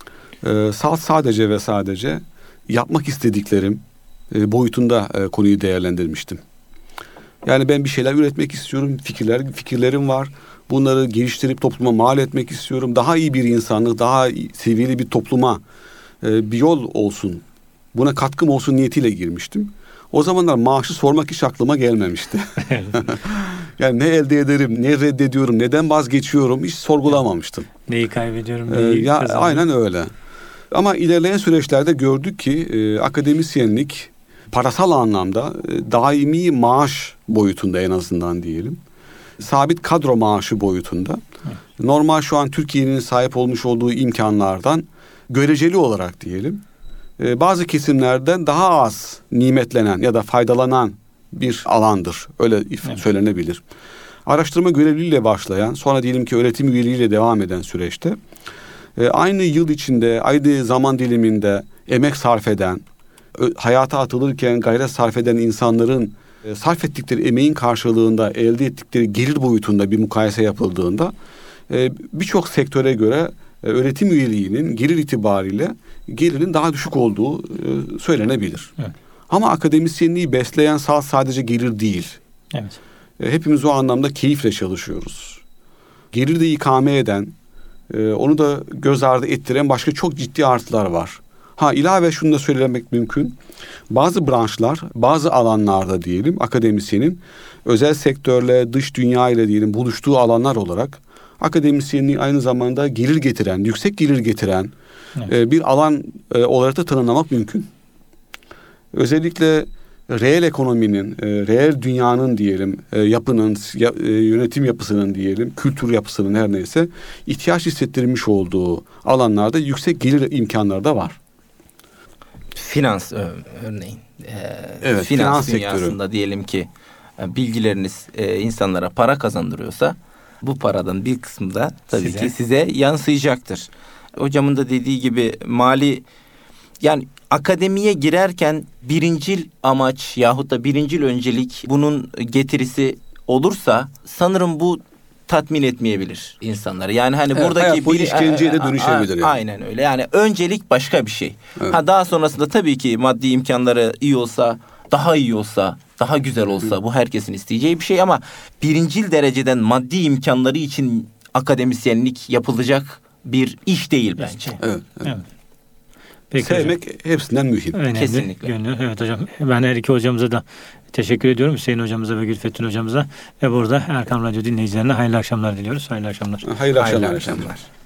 sadece ve sadece yapmak istediklerim boyutunda konuyu değerlendirmiştim. Yani ben bir şeyler üretmek istiyorum, fikirlerim var. Bunları geliştirip topluma mal etmek istiyorum. Daha iyi bir insanlık, daha seviyeli bir topluma bir yol olsun, buna katkım olsun niyetiyle girmiştim. O zamanlar maaşı sormak hiç aklıma gelmemişti. Yani ne elde ederim, ne reddediyorum, neden vazgeçiyorum hiç sorgulamamıştım. Neyi kaybediyorum, neyi kazanıyorum. Aynen öyle. Ama ilerleyen süreçlerde gördük ki akademisyenlik parasal anlamda daimi maaş boyutunda en azından diyelim. Sabit kadro maaşı boyutunda. Evet. Normal şu an Türkiye'nin sahip olmuş olduğu imkanlardan göreceli olarak diyelim. Bazı kesimlerden daha az nimetlenen ya da faydalanan bir alandır. Öyle söylenebilir. Araştırma görevliliğiyle başlayan, sonra diyelim ki öğretim üyeliğiyle devam eden süreçte aynı yıl içinde, aynı zaman diliminde emek sarf eden, hayata atılırken gayret sarf eden insanların sarf ettikleri emeğin karşılığında elde ettikleri gelir boyutunda bir mukayese yapıldığında birçok sektöre göre öğretim üyeliğinin gelir itibariyle gelirin daha düşük olduğu söylenebilir. Evet. Ama akademisyenliği besleyen sadece gelir değil. Evet. Hepimiz o anlamda keyifle çalışıyoruz. Gelir de ikame eden, onu da göz ardı ettiren başka çok ciddi artılar var. İlave şunu da söylemek mümkün. Bazı branşlar, bazı alanlarda diyelim akademisyenin özel sektörle, dış dünya ile diyelim buluştuğu alanlar olarak akademisyenliği aynı zamanda gelir getiren, yüksek gelir getiren bir alan olarak da tanımlamak mümkün. Özellikle reel ekonominin, reel dünyanın diyelim, yapının, yönetim yapısının diyelim, kültür yapısının her neyse ihtiyaç hissettirmiş olduğu alanlarda yüksek gelir imkanları da var. Finans örneğin. Evet, finans dünyasında sektörü. Diyelim ki bilgileriniz insanlara para kazandırıyorsa bu paradan bir kısmı da tabii ki size yansıyacaktır. Hocamın da dediği gibi mali, yani akademiye girerken birincil amaç yahut da birincil öncelik bunun getirisi olursa sanırım bu tatmin etmeyebilir insanları. Yani hani buradaki bu işkenceye de dönüşebilir. Yani. Aynen öyle. Yani öncelik başka bir şey. Evet. Daha sonrasında tabii ki maddi imkanları iyi olsa, daha iyi olsa, daha güzel olsa bu herkesin isteyeceği bir şey ama birincil dereceden maddi imkanları için akademisyenlik yapılacak bir iş değil bence. Evet. Peki sevmek hocam. Hepsinden mühim. Önemli. Kesinlikle. Evet hocam. Ben her iki hocamıza da teşekkür ediyorum. Hüseyin hocamıza ve Gülfettin hocamıza ve burada Erkam Radyo dinleyicilerine hayırlı akşamlar diliyoruz. Hayırlı akşamlar. Hayırlı akşamlar.